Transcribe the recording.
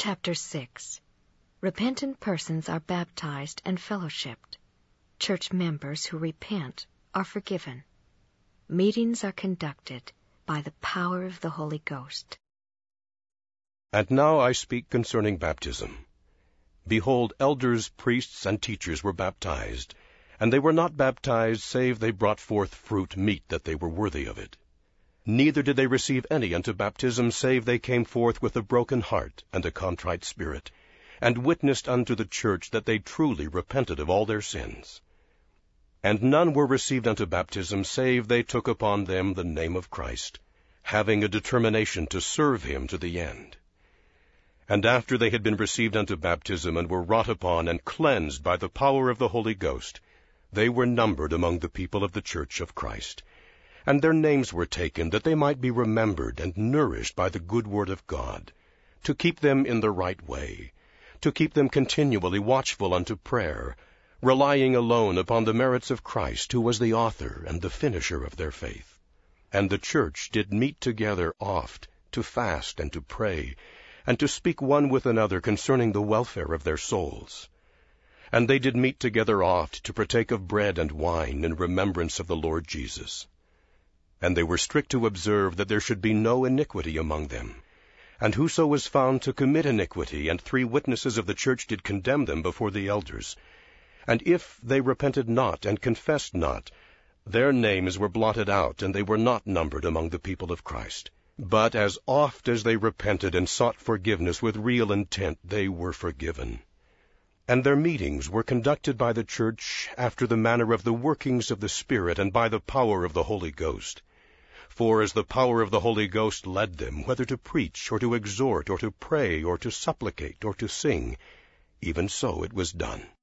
Chapter 6. Repentant persons are baptized and fellowshipped. Church members who repent are forgiven. Meetings are conducted by the power of the Holy Ghost. And now I speak concerning baptism. Behold, elders, priests, and teachers were baptized, and they were not baptized, save they brought forth fruit meet that they were worthy of it. Neither did they receive any unto baptism, save they came forth with a broken heart and a contrite spirit, and witnessed unto the church that they truly repented of all their sins. And none were received unto baptism, save they took upon them the name of Christ, having a determination to serve him to the end. And after they had been received unto baptism, and were wrought upon and cleansed by the power of the Holy Ghost, they were numbered among the people of the church of Christ. And their names were taken, that they might be remembered and nourished by the good word of God, to keep them in the right way, to keep them continually watchful unto prayer, relying alone upon the merits of Christ, who was the author and the finisher of their faith. And the church did meet together oft, to fast and to pray, and to speak one with another concerning the welfare of their souls. And they did meet together oft, to partake of bread and wine in remembrance of the Lord Jesus. And they were strict to observe that there should be no iniquity among them. And whoso was found to commit iniquity, and 3 witnesses of the church did condemn them before the elders. And if they repented not, and confessed not, their names were blotted out, and they were not numbered among the people of Christ. But as oft as they repented and sought forgiveness with real intent, they were forgiven. And their meetings were conducted by the church after the manner of the workings of the Spirit, and by the power of the Holy Ghost. For as the power of the Holy Ghost led them, whether to preach, or to exhort, or to pray, or to supplicate, or to sing, even so it was done.